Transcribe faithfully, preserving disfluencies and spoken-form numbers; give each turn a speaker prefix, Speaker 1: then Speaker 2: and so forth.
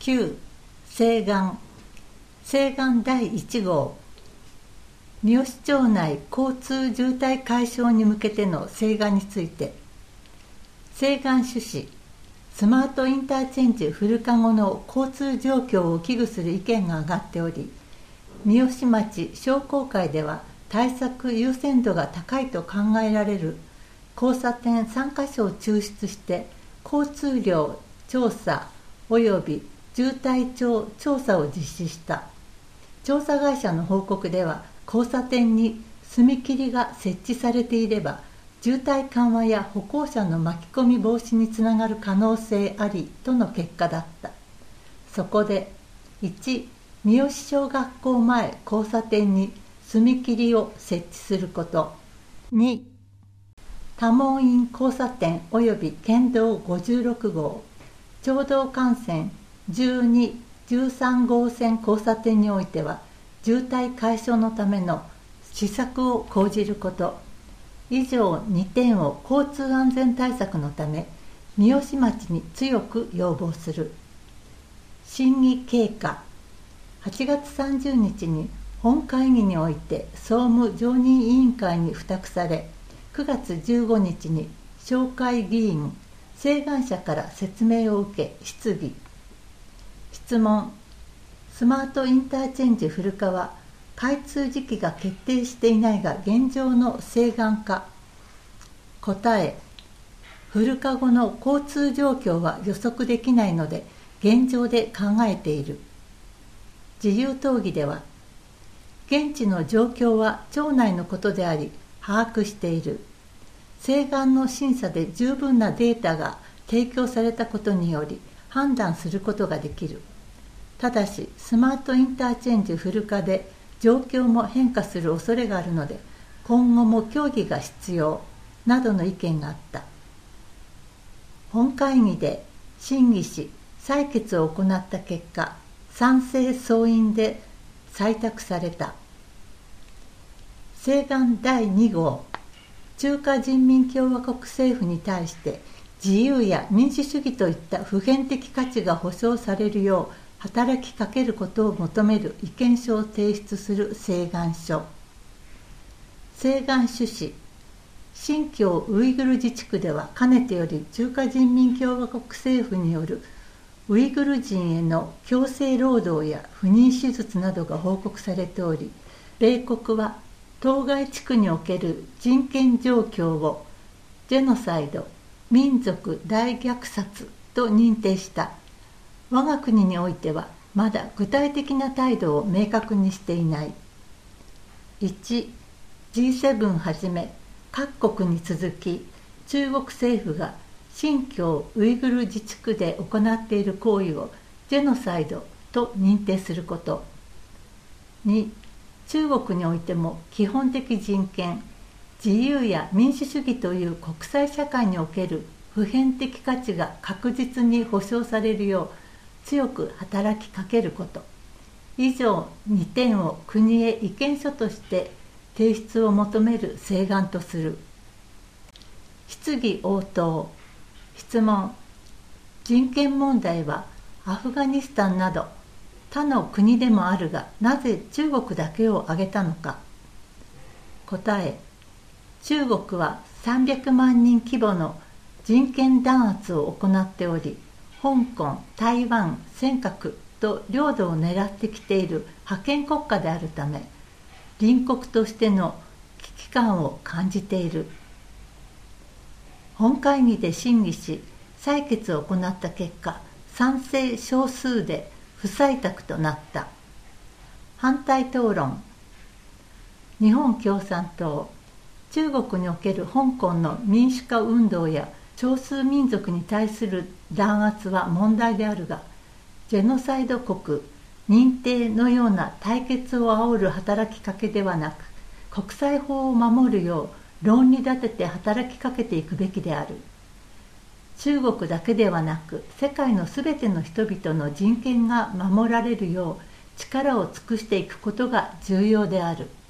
Speaker 1: きゅう請願請願だいいち号三好町内交通渋滞解消に向けての請願について、請願趣旨、スマートインターチェンジ古籠の交通状況を危惧する意見が上がっており、三好町商工会では対策優先度が高いと考えられる交差点さんか所を抽出して交通量調査及び渋滞調調査を実施した。調査会社の報告では、交差点に踏切が設置されていれば渋滞緩和や歩行者の巻き込み防止につながる可能性ありとの結果だった。そこでいち三好小学校前交差点に踏切を設置すること、に多聞院交差点及び県道ごじゅうろく号町道幹線じゅうに、じゅうさん号線交差点においては渋滞解消のための施策を講じること、以上にてんを交通安全対策のため三好町に強く要望する。審議経過、はちがつさんじゅうにちに本会議において総務常任委員会に付託され、くがつじゅうごにちに紹介議員請願者から説明を受け質疑。質問、スマートインターチェンジ古川開通時期が決定していないが現状の請願か。答え、古籠の交通状況は予測できないので現状で考えている。自由討議では、現地の状況は町内のことであり把握している。請願の審査で十分なデータが提供されたことにより判断することができる。ただし、スマートインターチェンジ古川で状況も変化する恐れがあるので、今後も協議が必要などの意見があった。本会議で審議し、採決を行った結果、賛成総員で採択された。請願だいに号中華人民共和国政府に対して自由や民主主義といった普遍的価値が保障されるよう働きかけることを求める意見書を提出する請願書。請願趣旨、新疆ウイグル自治区ではかねてより中華人民共和国政府によるウイグル人への強制労働や不妊手術などが報告されており、米国は当該地区における人権状況をジェノサイド、民族大虐殺と認定した。我が国においてはまだ具体的な態度を明確にしていない。いち、ジーセブン はじめ各国に続き中国政府が新疆ウイグル自治区で行っている行為をジェノサイドと認定すること。に、中国においても基本的人権、自由や民主主義という国際社会における普遍的価値が確実に保障されるよう強く働きかけること。以上にてんを国へ意見書として提出を求める請願とする。質疑応答。質問、人権問題はアフガニスタンなど他の国でもあるが、なぜ中国だけを挙げたのか。答え、中国はさんびゃくまんにん規模の人権弾圧を行っており、香港、台湾、尖閣と領土を狙ってきている覇権国家であるため、隣国としての危機感を感じている。本会議で審議し、採決を行った結果、賛成少数で不採択となった。反対討論。日本共産党、中国における香港の民主化運動や少数民族に対する弾圧は問題であるが、ジェノサイド国認定のような対決を煽る働きかけではなく、国際法を守るよう論理立てて働きかけていくべきである。中国だけではなく、世界のすべての人々の人権が守られるよう力を尽くしていくことが重要である。